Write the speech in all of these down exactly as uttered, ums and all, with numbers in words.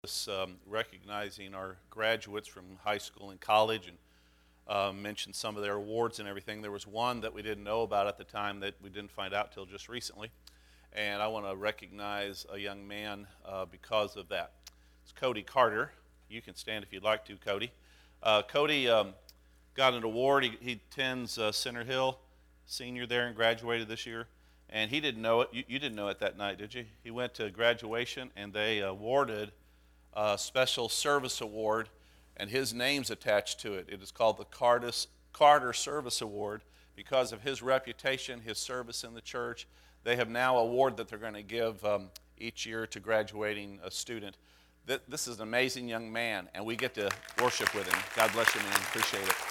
This, um, recognizing our graduates from high school and college, and uh, mentioned some of their awards and everything. There was one that we didn't know about at the time that we didn't find out till just recently, and I want to recognize a young man uh, because of that. It's Cody Carter. You can stand if you'd like to, Cody. Uh, Cody um, got an award. He, he attends uh, Center Hill, senior there, and graduated this year. And he didn't know it. You, you didn't know it that night, did you? He went to graduation, and they awarded a special service award, and his name's attached to it. It is called the Cardis, Carter Service Award because of his reputation, his service in the church. They have now an award that they're going to give um, each year to graduating a student. This is an amazing young man, and we get to worship with him. God bless you, man. Appreciate it.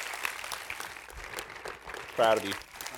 Proud of you.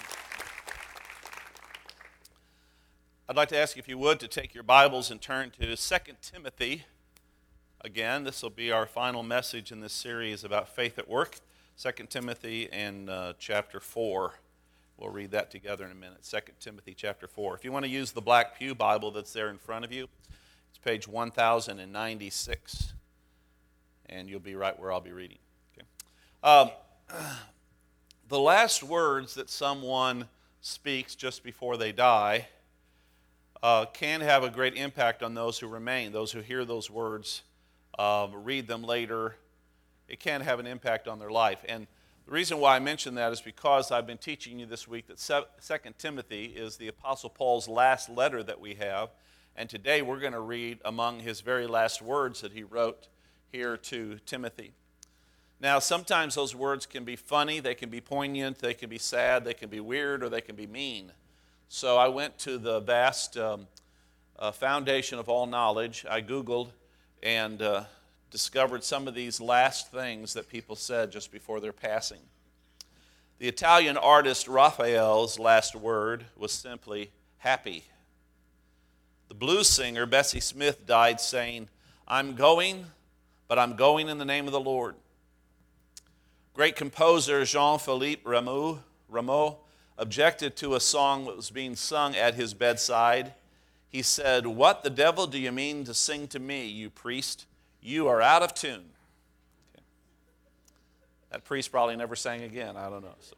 I'd like to ask you, if you would, to take your Bibles and turn to Second Timothy. Again, this will be our final message in this series about faith at work. Second Timothy and uh, chapter four. We'll read that together in a minute. Second Timothy chapter four. If you want to use the Black Pew Bible that's there in front of you, it's page one thousand ninety-six. And you'll be right where I'll be reading. Okay. Um, the last words that someone speaks just before they die uh, can have a great impact on those who remain, those who hear those words. Um, read them later. It can have an impact on their life. And the reason why I mention that is because I've been teaching you this week that Second Timothy is the Apostle Paul's last letter that we have. And today we're going to read among his very last words that he wrote here to Timothy. Now, sometimes those words can be funny, they can be poignant, they can be sad, they can be weird, or they can be mean. So I went to the vast um, uh, foundation of all knowledge. I Googled and uh, discovered some of these last things that people said just before their passing. The Italian artist Raphael's last word was simply happy. The blues singer Bessie Smith died saying, "I'm going, but I'm going in the name of the Lord." Great composer Jean-Philippe Rameau, Rameau objected to a song that was being sung at his bedside. He said, "What the devil do you mean to sing to me, you priest? You are out of tune." Okay. That priest probably never sang again. I don't know. So.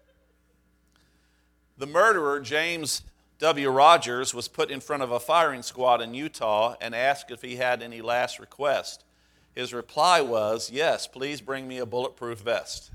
The murderer, James W. Rogers, was put in front of a firing squad in Utah and asked if he had any last request. His reply was, "Yes, please bring me a bulletproof vest."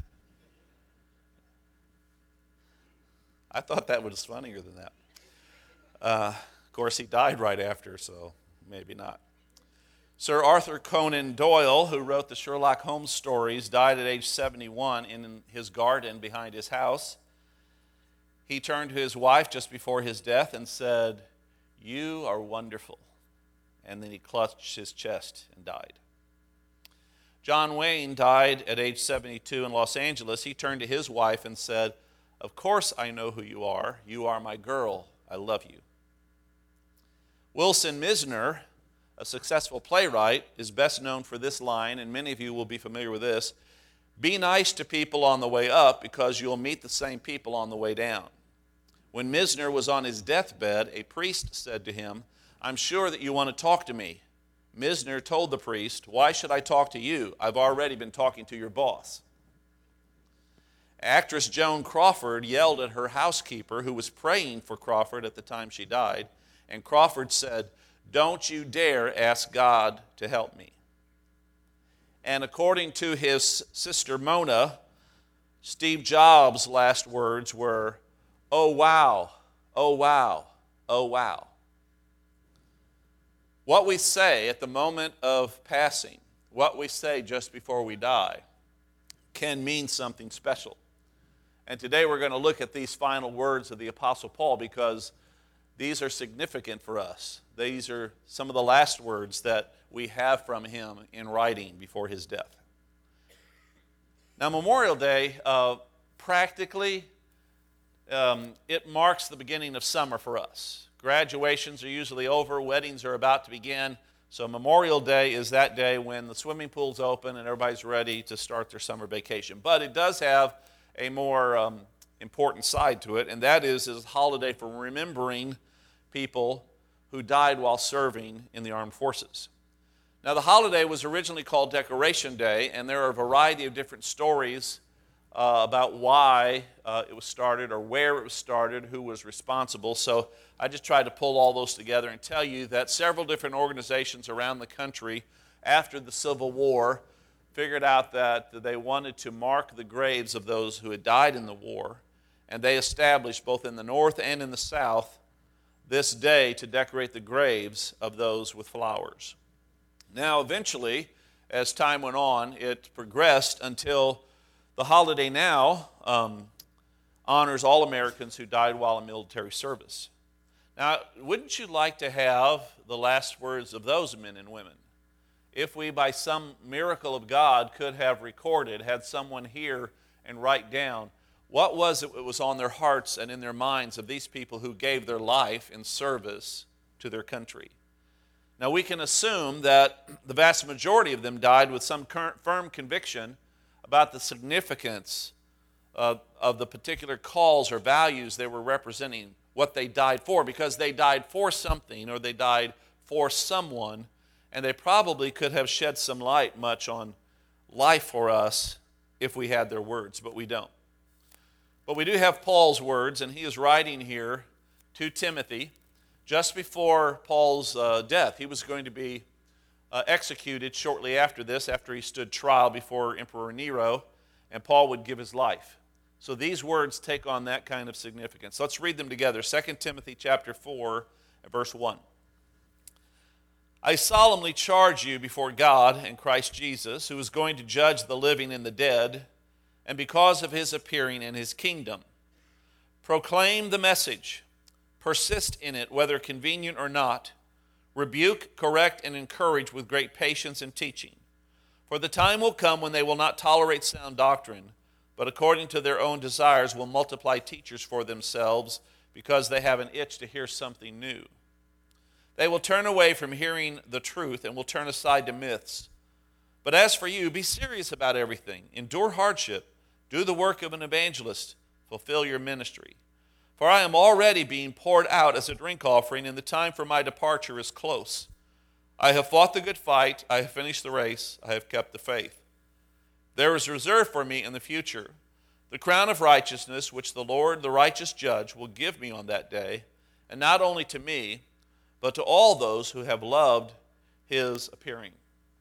I thought that was funnier than that. Uh, Of course, he died right after, so maybe not. Sir Arthur Conan Doyle, who wrote the Sherlock Holmes stories, died at age seventy-one in his garden behind his house. He turned to his wife just before his death and said, "You are wonderful." And then he clutched his chest and died. John Wayne died at age seventy-two in Los Angeles. He turned to his wife and said, "Of course I know who you are. You are my girl. I love you." Wilson Misner, a successful playwright, is best known for this line, and many of you will be familiar with this: "Be nice to people on the way up because you'll meet the same people on the way down." When Misner was on his deathbed, a priest said to him, "I'm sure that you want to talk to me." Misner told the priest, "Why should I talk to you? I've already been talking to your boss." Actress Joan Crawford yelled at her housekeeper, who was praying for Crawford at the time she died, and Crawford said, "Don't you dare ask God to help me." And according to his sister Mona, Steve Jobs' last words were, "Oh wow, oh wow, oh wow." What we say at the moment of passing, what we say just before we die, can mean something special. And today we're going to look at these final words of the Apostle Paul because these are significant for us. These are some of the last words that we have from him in writing before his death. Now, Memorial Day, uh, practically, um, it marks the beginning of summer for us. Graduations are usually over, weddings are about to begin, so Memorial Day is that day when the swimming pool's open and everybody's ready to start their summer vacation. But it does have a more um, important side to it, and that is is a holiday for remembering people who died while serving in the armed forces. Now, the holiday was originally called Decoration Day, and there are a variety of different stories uh, about why uh, it was started or where it was started, who was responsible. So I just tried to pull all those together and tell you that several different organizations around the country after the Civil War figured out that they wanted to mark the graves of those who had died in the war, and they established both in the North and in the South this day to decorate the graves of those with flowers. Now, eventually, as time went on, it progressed until the holiday now um, honors all Americans who died while in military service. Now, wouldn't you like to have the last words of those men and women? If we, by some miracle of God, could have recorded, had someone hear and write down, what was it that was on their hearts and in their minds of these people who gave their life in service to their country? Now, we can assume that the vast majority of them died with some current firm conviction about the significance of, of the particular cause or values they were representing, what they died for, because they died for something or they died for someone, and they probably could have shed some light much on life for us if we had their words, but we don't. But we do have Paul's words, and he is writing here to Timothy just before Paul's uh, death. He was going to be uh, executed shortly after this, after he stood trial before Emperor Nero, and Paul would give his life. So these words take on that kind of significance. Let's read them together. Second Timothy chapter four, verse one. I solemnly charge you before God and Christ Jesus, who is going to judge the living and the dead, and because of his appearing in his kingdom, proclaim the message. Persist in it, whether convenient or not. Rebuke, correct, and encourage with great patience and teaching. For the time will come when they will not tolerate sound doctrine, but according to their own desires will multiply teachers for themselves, because they have an itch to hear something new. They will turn away from hearing the truth and will turn aside to myths. But as for you, be serious about everything. Endure hardship. Do the work of an evangelist. Fulfill your ministry. For I am already being poured out as a drink offering, and the time for my departure is close. I have fought the good fight. I have finished the race. I have kept the faith. There is reserved for me in the future the crown of righteousness, which the Lord, the righteous judge, will give me on that day, and not only to me, but to all those who have loved his appearing.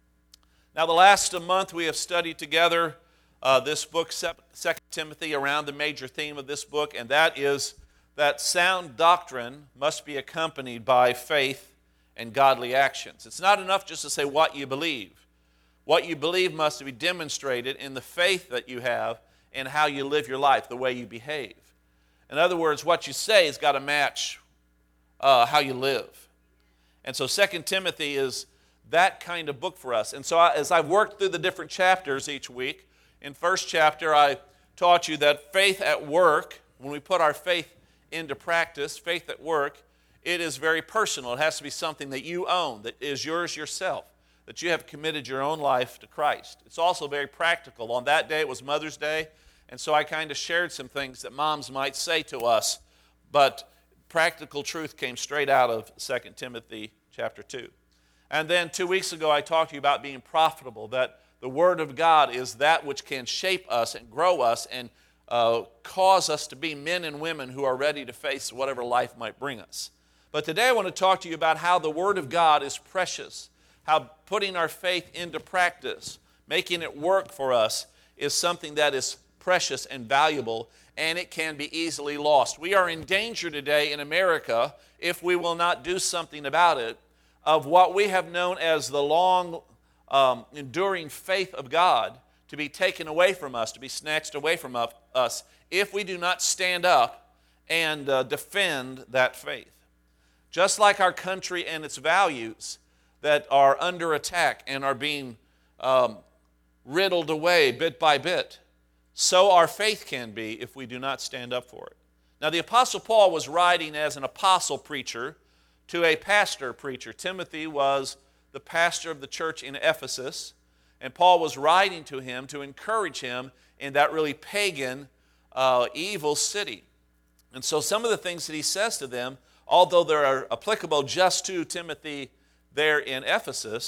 Now, the last month we have studied together uh, this book, Second Timothy, around the major theme of this book, and that is that sound doctrine must be accompanied by faith and godly actions. It's not enough just to say what you believe. What you believe must be demonstrated in the faith that you have and how you live your life, the way you behave. In other words, what you say has got to match uh, how you live. And so Second Timothy is that kind of book for us. And so I, as I've worked through the different chapters each week, in first chapter I taught you that faith at work, when we put our faith into practice, faith at work, it is very personal. It has to be something that you own, that is yours yourself, that you have committed your own life to Christ. It's also very practical. On that day, it was Mother's Day, and so I kind of shared some things that moms might say to us, but practical truth came straight out of Second Timothy chapter two. And then two weeks ago, I talked to you about being profitable, that the Word of God is that which can shape us and grow us and uh, cause us to be men and women who are ready to face whatever life might bring us. But today I want to talk to you about how the Word of God is precious, how putting our faith into practice, making it work for us, is something that is precious and valuable, and it can be easily lost. We are in danger today in America, if we will not do something about it, of what we have known as the long, um, enduring faith of God to be taken away from us, to be snatched away from us, if we do not stand up and uh, defend that faith. Just like our country and its values that are under attack and are being um, riddled away bit by bit, so our faith can be if we do not stand up for it. Now, the Apostle Paul was writing as an apostle preacher to a pastor preacher. Timothy was the pastor of the church in Ephesus, and Paul was writing to him to encourage him in that really pagan, uh, evil city. And so some of the things that he says to them, although they are applicable just to Timothy there in Ephesus,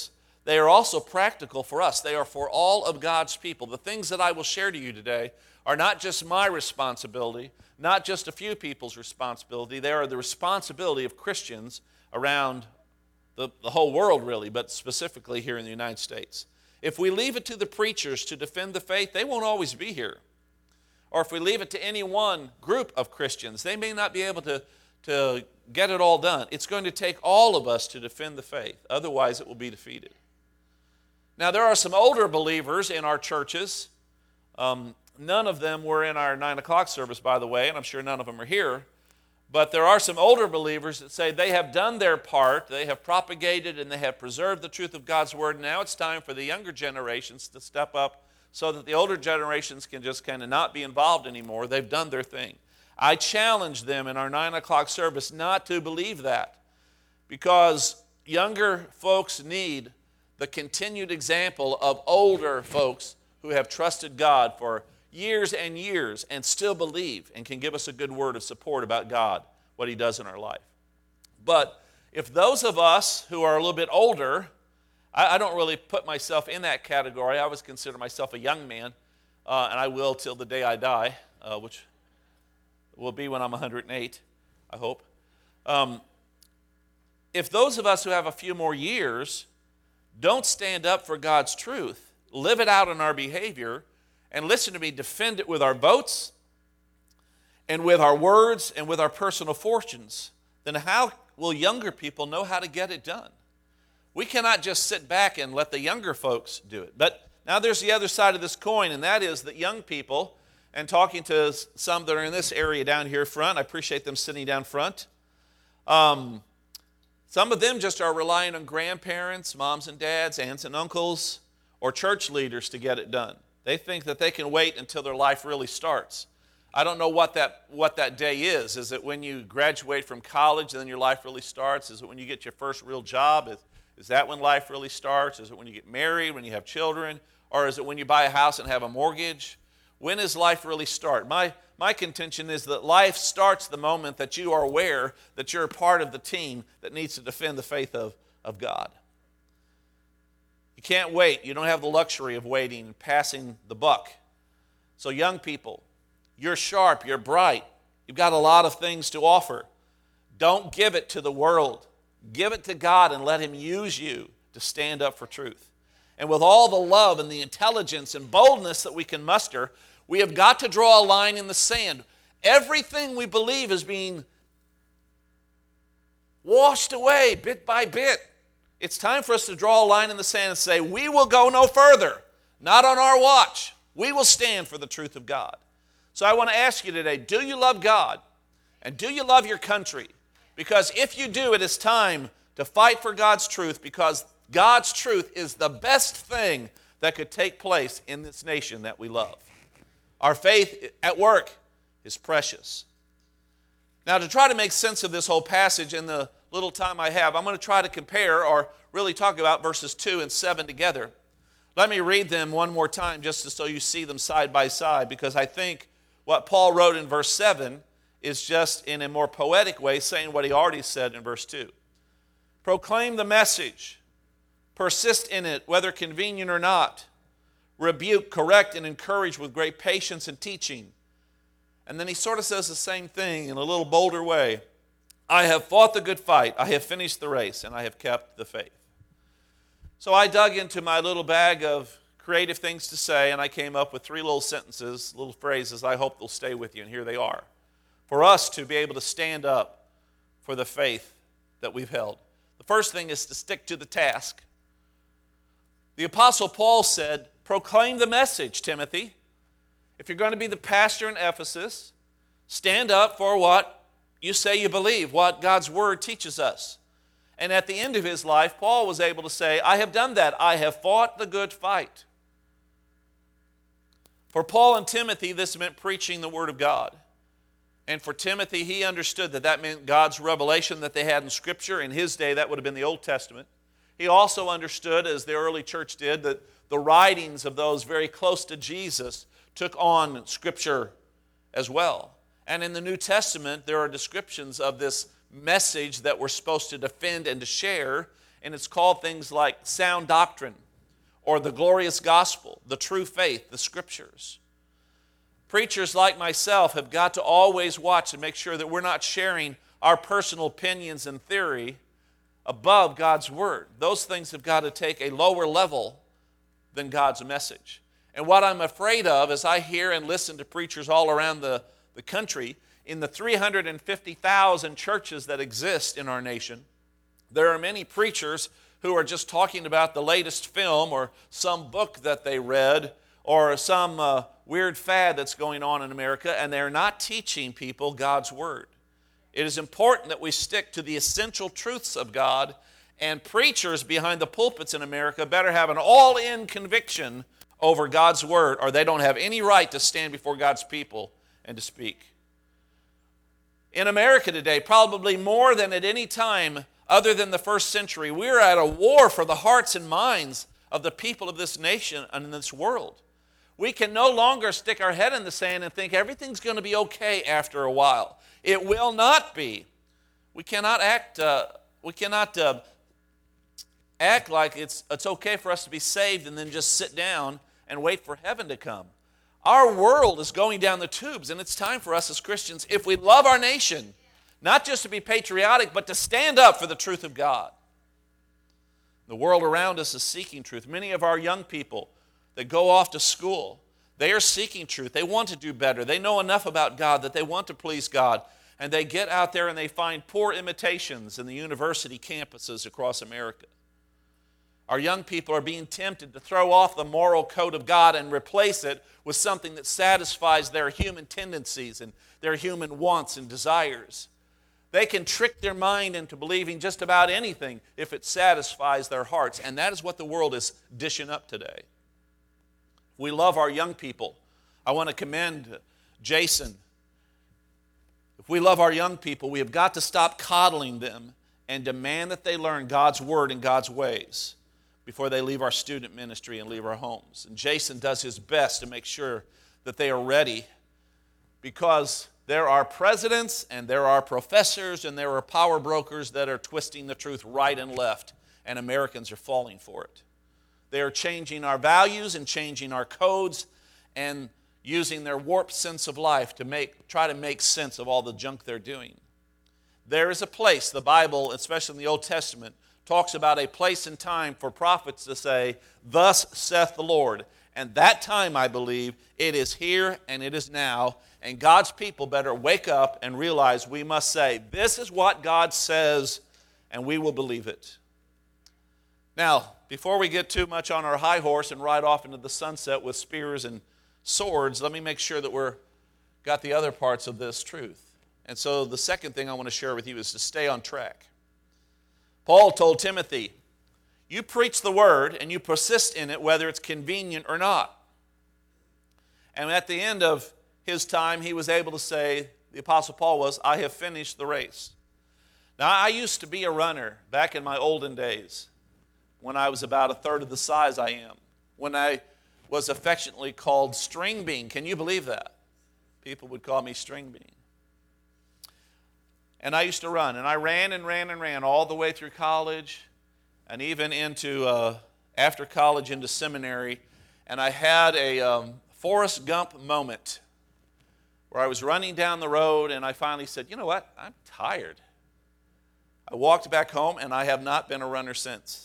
they are also practical for us. They are for all of God's people. The things that I will share to you today are not just my responsibility, not just a few people's responsibility. They are the responsibility of Christians around the, the whole world, really, but specifically here in the United States. If we leave it to the preachers to defend the faith, they won't always be here. Or if we leave it to any one group of Christians, they may not be able to, to get it all done. It's going to take all of us to defend the faith. Otherwise, it will be defeated. Now, there are some older believers in our churches. Um, none of them were in our nine o'clock service, by the way, and I'm sure none of them are here. But there are some older believers that say they have done their part, they have propagated and they have preserved the truth of God's Word. Now it's time for the younger generations to step up so that the older generations can just kind of not be involved anymore. They've done their thing. I challenge them in our nine o'clock service not to believe that, because younger folks need the continued example of older folks who have trusted God for years and years and still believe and can give us a good word of support about God, what He does in our life. But if those of us who are a little bit older, I, I don't really put myself in that category. I always consider myself a young man, uh, and I will till the day I die, uh, which will be when I'm one hundred eight, I hope. Um, if those of us who have a few more years don't stand up for God's truth, live it out in our behavior, and listen to me, defend it with our votes and with our words and with our personal fortunes, then how will younger people know how to get it done? We cannot just sit back and let the younger folks do it. But now there's the other side of this coin, and that is that young people, and talking to some that are in this area down here front, I appreciate them sitting down front, um, some of them just are relying on grandparents, moms and dads, aunts and uncles, or church leaders to get it done. They think that they can wait until their life really starts. I don't know what that, what that day is. Is it when you graduate from college and then your life really starts? Is it when you get your first real job? Is, is that when life really starts? Is it when you get married, when you have children? Or is it when you buy a house and have a mortgage? When does life really start? My, my contention is that life starts the moment that you are aware that you're a part of the team that needs to defend the faith of, of God. You can't wait. You don't have the luxury of waiting and passing the buck. So young people, you're sharp, you're bright. You've got a lot of things to offer. Don't give it to the world. Give it to God and let Him use you to stand up for truth. And with all the love and the intelligence and boldness that we can muster, we have got to draw a line in the sand. Everything we believe is being washed away bit by bit. It's time for us to draw a line in the sand and say, we will go no further, not on our watch. We will stand for the truth of God. So I want to ask you today, do you love God? And do you love your country? Because if you do, it is time to fight for God's truth, because God's truth is the best thing that could take place in this nation that we love. Our faith at work is precious. Now, to try to make sense of this whole passage in the little time I have, I'm going to try to compare, or really talk about verses two and seven together. Let me read them one more time just so you see them side by side, because I think what Paul wrote in verse seven is just in a more poetic way saying what he already said in verse two. Proclaim the message. Persist in it, whether convenient or not. Rebuke, correct, and encourage with great patience and teaching. And then he sort of says the same thing in a little bolder way. I have fought the good fight, I have finished the race, and I have kept the faith. So I dug into my little bag of creative things to say, and I came up with three little sentences, little phrases I hope they'll stay with you, and here they are. For us to be able to stand up for the faith that we've held. The first thing is to stick to the task. The Apostle Paul said, proclaim the message, Timothy. If you're going to be the pastor in Ephesus, stand up for what you say you believe, what God's Word teaches us. And at the end of his life, Paul was able to say, I have done that. I have fought the good fight. For Paul and Timothy, this meant preaching the Word of God. And for Timothy, he understood that that meant God's revelation that they had in Scripture. In his day, that would have been the Old Testament. He also understood, as the early church did, that the writings of those very close to Jesus took on Scripture as well. And in the New Testament, there are descriptions of this message that we're supposed to defend and to share. and it's called things like sound doctrine or the glorious gospel, the true faith, the scriptures. Preachers like myself have got to always watch and make sure that we're not sharing our personal opinions and theory above God's word. Those things have got to take a lower level than God's message. And what I'm afraid of as I hear and listen to preachers all around the, the country, in the three hundred fifty thousand churches that exist in our nation, there are many preachers who are just talking about the latest film or some book that they read or some uh, weird fad that's going on in America, and they're not teaching people God's word. It is important that we stick to the essential truths of God, and preachers behind the pulpits in America better have an all-in conviction over God's word, or they don't have any right to stand before God's people and to speak. In America today, probably more than at any time other than the first century, we're at a war for the hearts and minds of the people of this nation and in this world. We can no longer stick our head in the sand and think everything's going to be okay after a while. It will not be. We cannot act. Uh, we cannot uh, act like it's it's okay for us to be saved and then just sit down and wait for heaven to come. Our world is going down the tubes, and it's time for us as Christians, if we love our nation, not just to be patriotic, but to stand up for the truth of God. The world around us is seeking truth. Many of our young people that go off to school, they are seeking truth. They want to do better. They know enough about God that they want to please God. And they get out there and they find poor imitations in the university campuses across America. Our young people are being tempted to throw off the moral code of God and replace it with something that satisfies their human tendencies and their human wants and desires. They can trick their mind into believing just about anything if it satisfies their hearts. And that is what the world is dishing up today. We love our young people. I want to commend Jason. If we love our young people, we have got to stop coddling them and demand that they learn God's word and God's ways before they leave our student ministry and leave our homes. And Jason does his best to make sure that they are ready, because there are presidents and there are professors and there are power brokers that are twisting the truth right and left, and Americans are falling for it. They are changing our values and changing our codes and using their warped sense of life to make try to make sense of all the junk they're doing. There is a place, the Bible, especially in the Old Testament, talks about a place and time for prophets to say, "Thus saith the Lord." And that time, I believe, it is here and it is now. And God's people better wake up and realize we must say, this is what God says, and we will believe it. Now, before we get too much on our high horse and ride off into the sunset with spears and swords, let me make sure that we're got the other parts of this truth. And so the second thing I want to share with you is to stay on track. Paul told Timothy, you preach the word and you persist in it whether it's convenient or not. And at the end of his time, he was able to say, the Apostle Paul was, I have finished the race. Now, I used to be a runner back in my olden days when I was about a third of the size I am, when I was affectionately called String Bean. Can you believe that? People would call me String Bean. And I used to run, and I ran and ran and ran all the way through college and even into, uh, after college, into seminary. And I had a um, Forrest Gump moment where I was running down the road, and I finally said, you know what, I'm tired. I walked back home, and I have not been a runner since.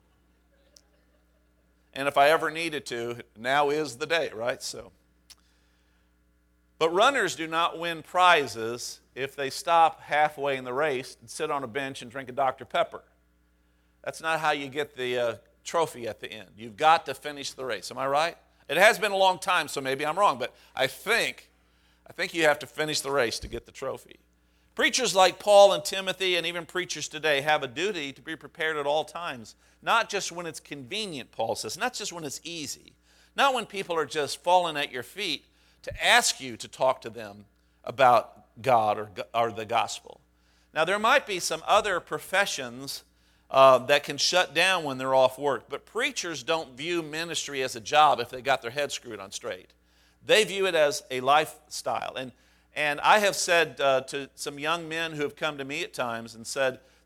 And if I ever needed to, now is the day, right? So, but runners do not win prizes if they stop halfway in the race and sit on a bench and drink a Doctor Pepper. That's not how you get the uh, trophy at the end. You've got to finish the race. Am I right? It has been a long time, so maybe I'm wrong, but I think, I think you have to finish the race to get the trophy. Preachers like Paul and Timothy, and even preachers today, have a duty to be prepared at all times. Not just when it's convenient, Paul says. Not just when it's easy. Not when people are just falling at your feet to ask you to talk to them about God or, or the gospel. Now, there might be some other professions uh, that can shut down when they're off work, but preachers don't view ministry as a job if they got their head screwed on straight. They view it as a lifestyle. And And I have said uh, to some young men who have come to me at times and said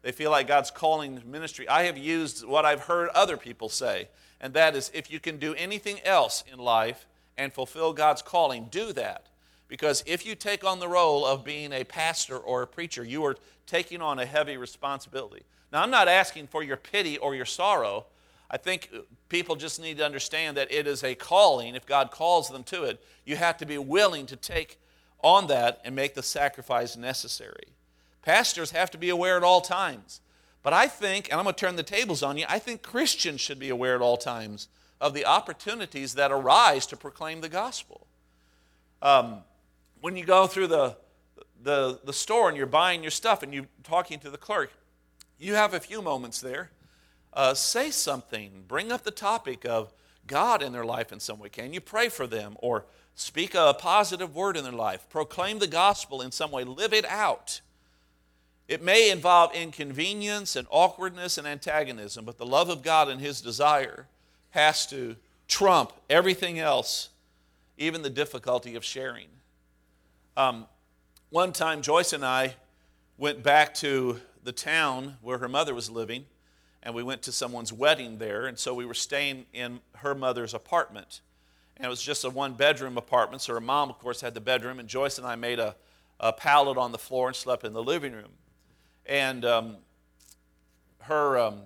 They feel like God's calling to ministry. I have used what I've heard other people say, and that is, if you can do anything else in life and fulfill God's calling, do that. Because if you take on the role of being a pastor or a preacher, you are taking on a heavy responsibility. Now, I'm not asking for your pity or your sorrow. I think people just need to understand that it is a calling. If God calls them to it, you have to be willing to take on that and make the sacrifice necessary. Pastors have to be aware at all times. But I think, and I'm going to turn the tables on you, I think Christians should be aware at all times of the opportunities that arise to proclaim the gospel. Um, when you go through the, the, the store and you're buying your stuff and you're talking to the clerk, you have a few moments there. Uh, say something. Bring up the topic of God in their life in some way. Can you pray for them or speak a positive word in their life? Proclaim the gospel in some way. Live it out. It may involve inconvenience and awkwardness and antagonism, but the love of God and His desire has to trump everything else, even the difficulty of sharing. Um, one time, Joyce and I went back to the town where her mother was living, and we went to someone's wedding there, and so we were staying in her mother's apartment. And it was just a one-bedroom apartment, so her mom, of course, had the bedroom, and Joyce and I made a, a pallet on the floor and slept in the living room. And um, her um,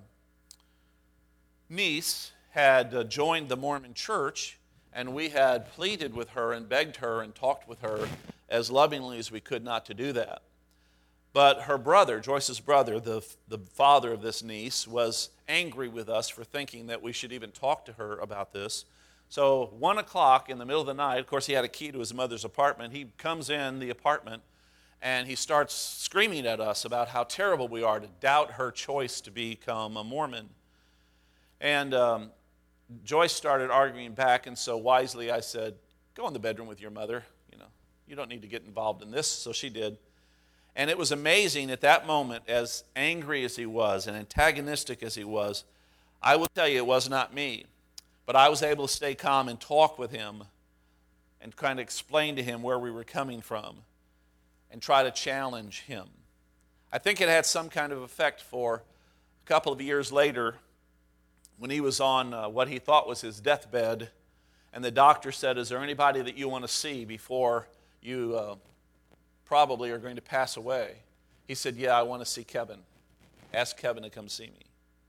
niece had uh, joined the Mormon church, and we had pleaded with her and begged her and talked with her as lovingly as we could not to do that. But her brother, Joyce's brother, the, the father of this niece, was angry with us for thinking that we should even talk to her about this. So one o'clock in the middle of the night, of course he had a key to his mother's apartment, he comes in the apartment and he starts screaming at us about how terrible we are to doubt her choice to become a Mormon. And um, Joyce started arguing back, and so wisely I said, go in the bedroom with your mother. You know, you don't need to get involved in this. So she did. And it was amazing at that moment, as angry as he was and antagonistic as he was, I will tell you it was not me. But I was able to stay calm and talk with him and kind of explain to him where we were coming from and try to challenge him. I think it had some kind of effect for a couple of years later when he was on uh, what he thought was his deathbed, and the doctor said, is there anybody that you want to see before you uh, probably are going to pass away? He said, yeah, I want to see Kevin. Ask Kevin to come see me.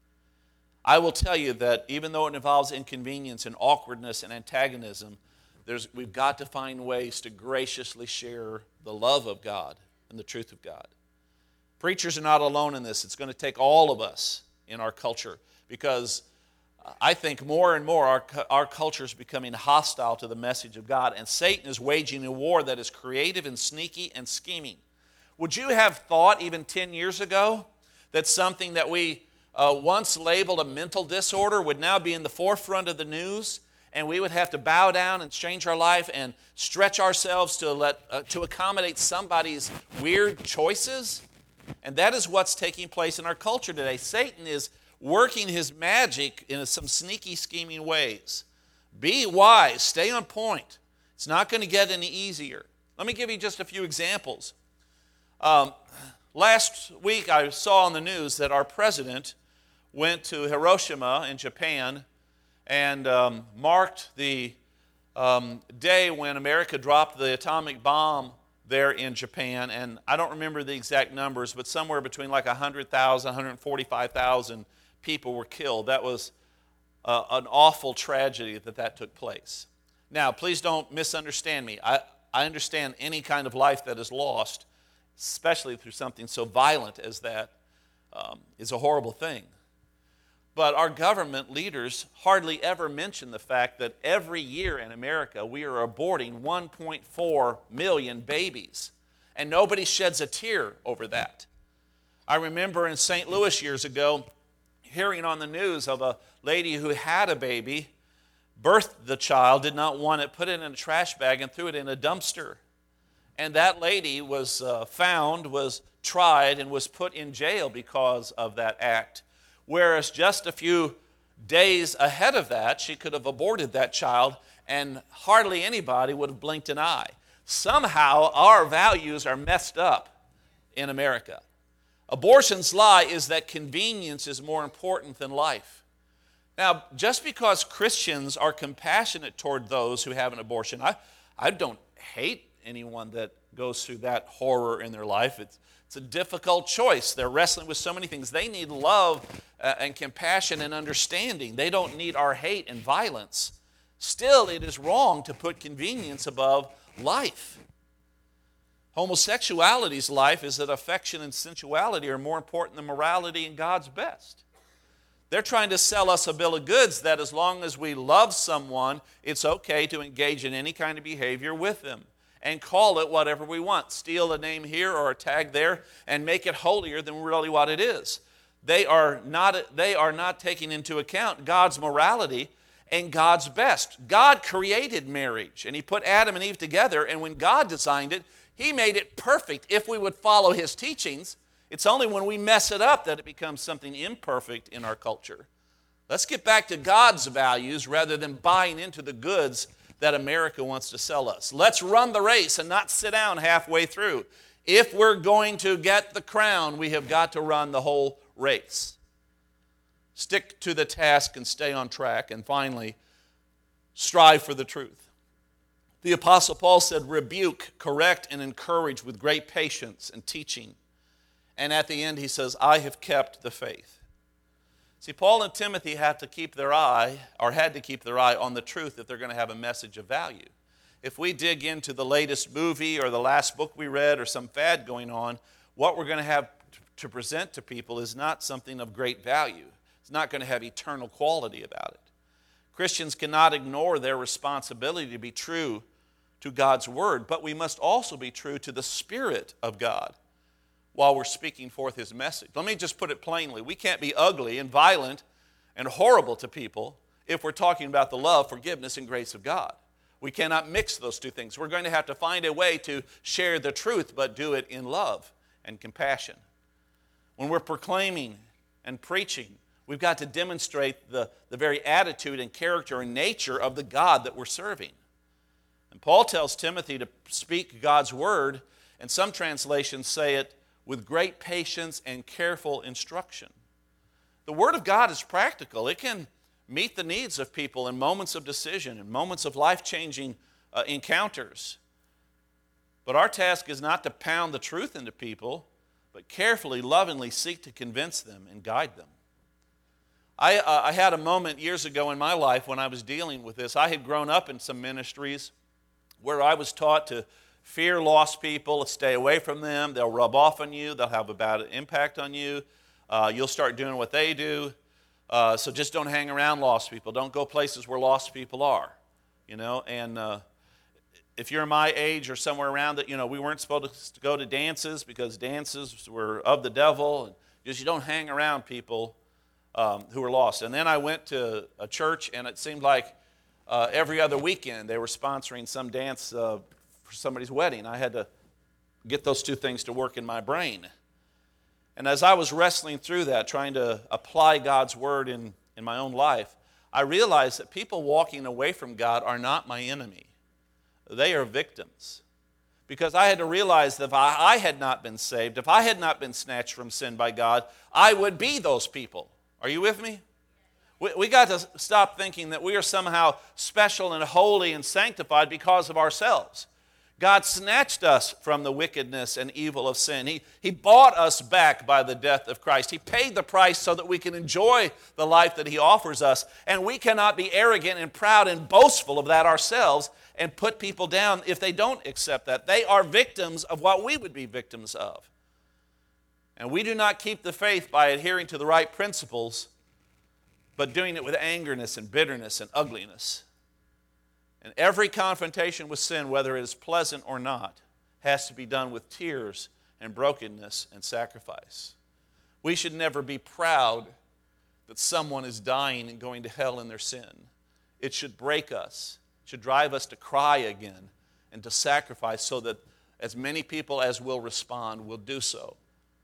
I will tell you that even though it involves inconvenience and awkwardness and antagonism, there's, we've got to find ways to graciously share the love of God and the truth of God. Preachers are not alone in this. It's going to take all of us in our culture, because I think more and more our, our culture is becoming hostile to the message of God, and Satan is waging a war that is creative and sneaky and scheming. Would you have thought even ten years ago that something that we uh, once labeled a mental disorder would now be in the forefront of the news, and we would have to bow down and change our life and stretch ourselves to, let, uh, to accommodate somebody's weird choices? And that is what's taking place in our culture today. Satan is working his magic in some sneaky, scheming ways. Be wise. Stay on point. It's not going to get any easier. Let me give you just a few examples. Um, last week I saw on the news that our president went to Hiroshima in Japan and um, marked the um, day when America dropped the atomic bomb there in Japan. And I don't remember the exact numbers, but somewhere between like one hundred thousand, one hundred forty-five thousand people were killed. That was uh, an awful tragedy that that took place. Now, please don't misunderstand me. I, I understand any kind of life that is lost, especially through something so violent as that, um, is a horrible thing. But our government leaders hardly ever mention the fact that every year in America we are aborting one point four million babies, and nobody sheds a tear over that. I remember in Saint Louis years ago hearing on the news of a lady who had a baby, birthed the child, did not want it, put it in a trash bag and threw it in a dumpster. And that lady was uh, found, was tried, and was put in jail because of that act. Whereas just a few days ahead of that, she could have aborted that child and hardly anybody would have blinked an eye. Somehow our values are messed up in America. Abortion's lie is that convenience is more important than life. Now, just because Christians are compassionate toward those who have an abortion, I, I don't hate anyone that goes through that horror in their life. It's, it's a difficult choice. They're wrestling with so many things. They need love uh, and compassion and understanding. They don't need our hate and violence. Still, it is wrong to put convenience above life. Homosexuality's life is that affection and sensuality are more important than morality and God's best. They're trying to sell us a bill of goods that as long as we love someone, it's okay to engage in any kind of behavior with them and call it whatever we want. Steal a name here or a tag there and make it holier than really what it is. They are not, they are not taking into account God's morality and God's best. God created marriage, and He put Adam and Eve together, and when God designed it, He made it perfect if we would follow His teachings. It's only when we mess it up that it becomes something imperfect in our culture. Let's get back to God's values rather than buying into the goods that America wants to sell us. Let's run the race and not sit down halfway through. If we're going to get the crown, we have got to run the whole race. Stick to the task and stay on track. And finally, strive for the truth. The Apostle Paul said, rebuke, correct, and encourage with great patience and teaching. And at the end he says, I have kept the faith. See, Paul and Timothy had to keep their eye, or had to keep their eye on the truth if they're going to have a message of value. If we dig into the latest movie or the last book we read or some fad going on, what we're going to have to present to people is not something of great value. It's not going to have eternal quality about it. Christians cannot ignore their responsibility to be true to God's Word, but we must also be true to the Spirit of God while we're speaking forth His message. Let me just put it plainly. We can't be ugly and violent and horrible to people if we're talking about the love, forgiveness, and grace of God. We cannot mix those two things. We're going to have to find a way to share the truth, but do it in love and compassion. When we're proclaiming and preaching, we've got to demonstrate the, the very attitude and character and nature of the God that we're serving. And Paul tells Timothy to speak God's word, and some translations say it with great patience and careful instruction. The Word of God is practical. It can meet the needs of people in moments of decision, in moments of life-changing uh, encounters. But our task is not to pound the truth into people, but carefully, lovingly seek to convince them and guide them. I, uh, I had a moment years ago in my life when I was dealing with this. I had grown up in some ministries where I was taught to fear lost people, stay away from them. They'll rub off on you. They'll have a bad impact on you. Uh, you'll start doing what they do. Uh, so just don't hang around lost people. Don't go places where lost people are. You know, and uh, if you're my age or somewhere around it, you know, we weren't supposed to go to dances because dances were of the devil. And just you don't hang around people um, who are lost. And then I went to a church, and it seemed like uh, every other weekend they were sponsoring some dance uh, for somebody's wedding. I had to get those two things to work in my brain. And as I was wrestling through that, trying to apply God's word in, in my own life, I realized that people walking away from God are not my enemy. They are victims. Because I had to realize that if I, I had not been saved, if I had not been snatched from sin by God, I would be those people. Are you with me? We, we got to stop thinking that we are somehow special and holy and sanctified because of ourselves. God snatched us from the wickedness and evil of sin. He, he bought us back by the death of Christ. He paid the price so that we can enjoy the life that He offers us. And we cannot be arrogant and proud and boastful of that ourselves and put people down if they don't accept that. They are victims of what we would be victims of. And we do not keep the faith by adhering to the right principles, but doing it with angerness and bitterness and ugliness. And every confrontation with sin, whether it is pleasant or not, has to be done with tears and brokenness and sacrifice. We should never be proud that someone is dying and going to hell in their sin. It should break us. It should drive us to cry again and to sacrifice so that as many people as will respond will do so.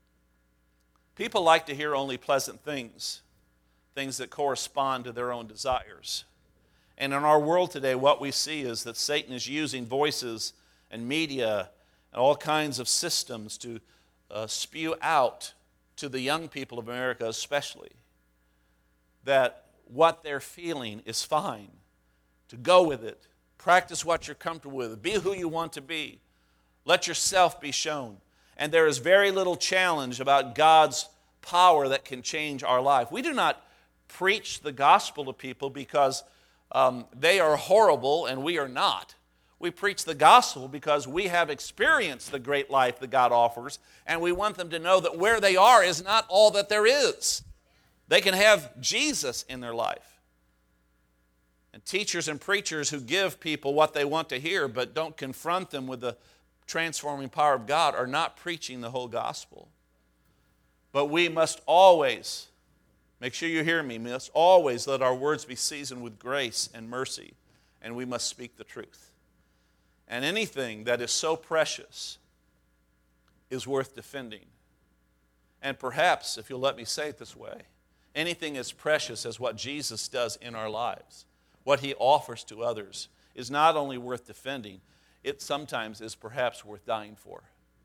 People like to hear only pleasant things, things that correspond to their own desires. And in our world today, what we see is that Satan is using voices and media and all kinds of systems to uh, spew out to the young people of America especially, that what they're feeling is fine. To go with it. Practice what you're comfortable with. Be who you want to be. Let yourself be shown. And there is very little challenge about God's power that can change our life. We do not preach the gospel to people because um, they are horrible and we are not. We preach the gospel because we have experienced the great life that God offers, and we want them to know that where they are is not all that there is. They can have Jesus in their life. And teachers and preachers who give people what they want to hear but don't confront them with the transforming power of God are not preaching the whole gospel. But we must always, make sure you hear me, must always let our words be seasoned with grace and mercy, and we must speak the truth. And anything that is so precious is worth defending. And perhaps, if you'll let me say it this way, anything as precious as what Jesus does in our lives, what He offers to others, is not only worth defending, it sometimes is perhaps worth dying for.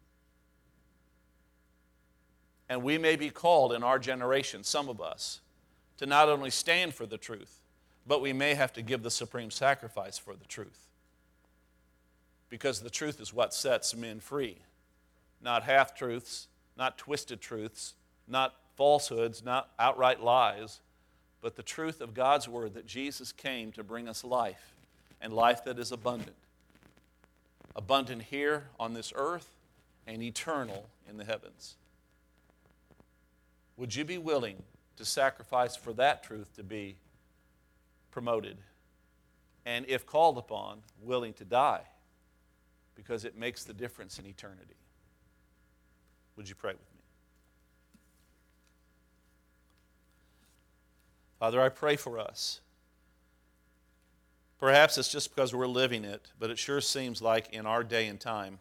And we may be called in our generation, some of us, to not only stand for the truth, but we may have to give the supreme sacrifice for the truth. Because the truth is what sets men free. Not half-truths, not twisted truths, not falsehoods, not outright lies, but the truth of God's word that Jesus came to bring us life, and life that is abundant. Abundant here on this earth and eternal in the heavens. Would you be willing to sacrifice for that truth to be promoted? And if called upon, willing to die? Because it makes the difference in eternity. Would you pray with me? Father, I pray for us. Perhaps it's just because we're living it, but it sure seems like in our day and time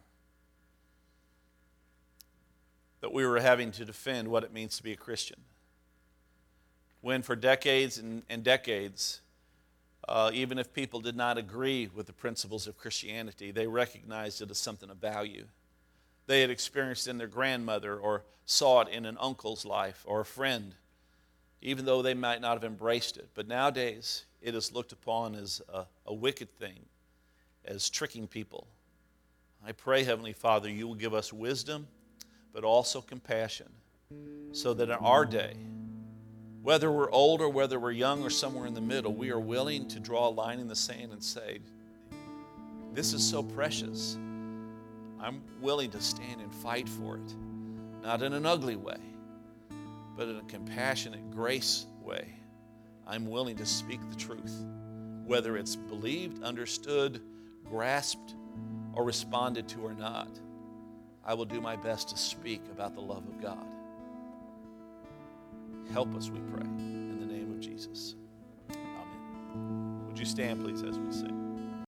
that we were having to defend what it means to be a Christian. When for decades and, and decades, Uh, even if people did not agree with the principles of Christianity, they recognized it as something of value. They had experienced it in their grandmother or saw it in an uncle's life or a friend, even though they might not have embraced it. But nowadays, it is looked upon as a, a wicked thing, as tricking people. I pray, Heavenly Father, you will give us wisdom, but also compassion, so that in our day, whether we're old or whether we're young or somewhere in the middle, we are willing to draw a line in the sand and say, this is so precious. I'm willing to stand and fight for it. Not in an ugly way, but in a compassionate, grace way. I'm willing to speak the truth. Whether it's believed, understood, grasped, or responded to or not, I will do my best to speak about the love of God. Help us, we pray, in the name of Jesus. Amen. Would you stand, please, as we sing?